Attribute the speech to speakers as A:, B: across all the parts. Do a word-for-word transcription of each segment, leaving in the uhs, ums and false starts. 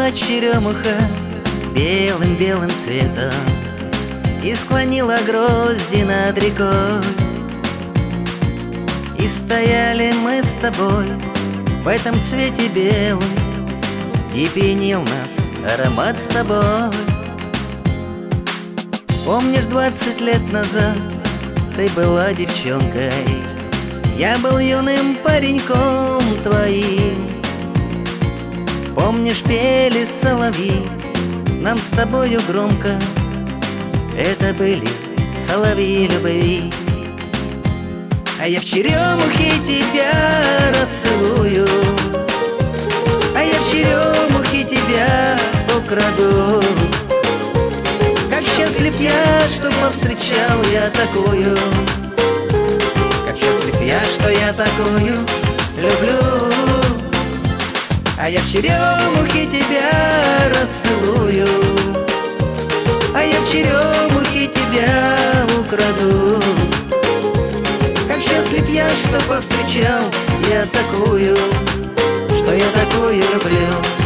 A: Расцвела черемуха белым-белым цветом и склонила грозди над рекой. И стояли мы с тобой в этом цвете белом, и пьянил нас аромат с тобой. Помнишь, двадцать лет назад ты была девчонкой, я был юным пареньком твоим. Помнишь, пели соловьи нам с тобою громко, это были соловьи любви. А я в черемухе тебя расцелую, а я в черемухе тебя украду. Как счастлив я, что повстречал я такую, как счастлив я, что я такую люблю. А я в черемухе тебя расцелую, а я в черемухе тебя украду. Как счастлив я, что повстречал я такую, что я такую люблю.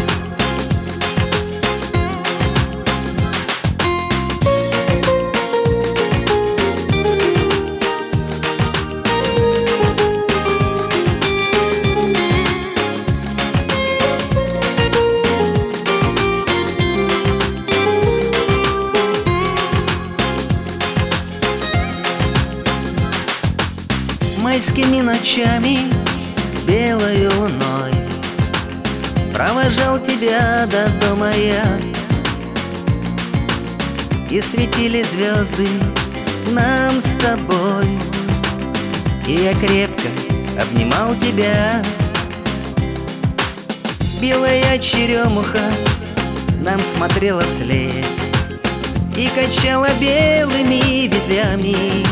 A: Майскими ночами с белой луной провожал тебя до дома я, и светили звезды нам с тобой, и я крепко обнимал тебя. Белая черемуха нам смотрела вслед и качала белыми ветвями.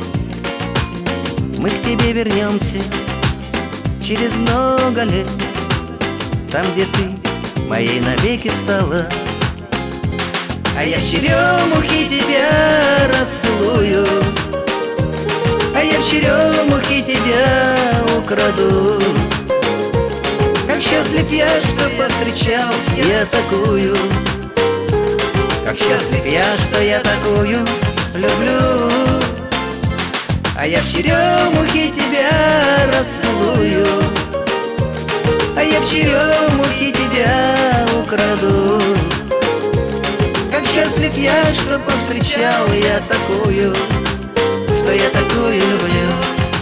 A: Мы к тебе вернемся через много лет, там, где ты моей навеки стала. А я в черемухе тебя расцелую, а я в черемухе тебя украду. Как счастлив я, что повстречал я такую, как счастлив я, что я такую люблю. А я в черемухе тебя расцелую, а я в черемухе тебя украду. Как счастлив я, что повстречал я такую, что я такую люблю.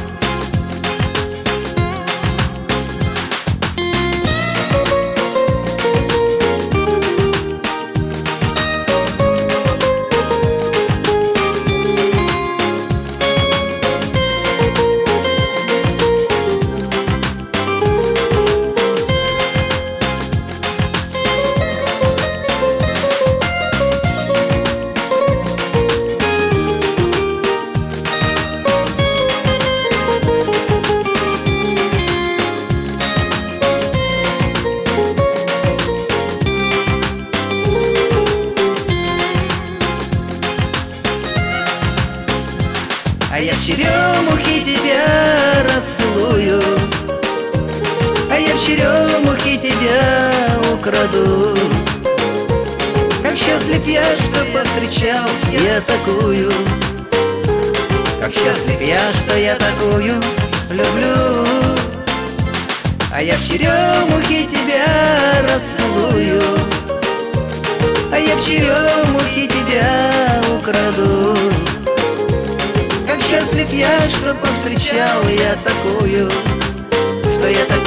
A: А я в черемухе тебя расцелую, а я в черемухе тебя украду. Как счастлив я, что повстречал я такую, как счастлив я, что я такую люблю. А я в черемухе тебя расцелую, а я в черемухе тебя украду. Как счастлив я, что повстречал я такую, что я такую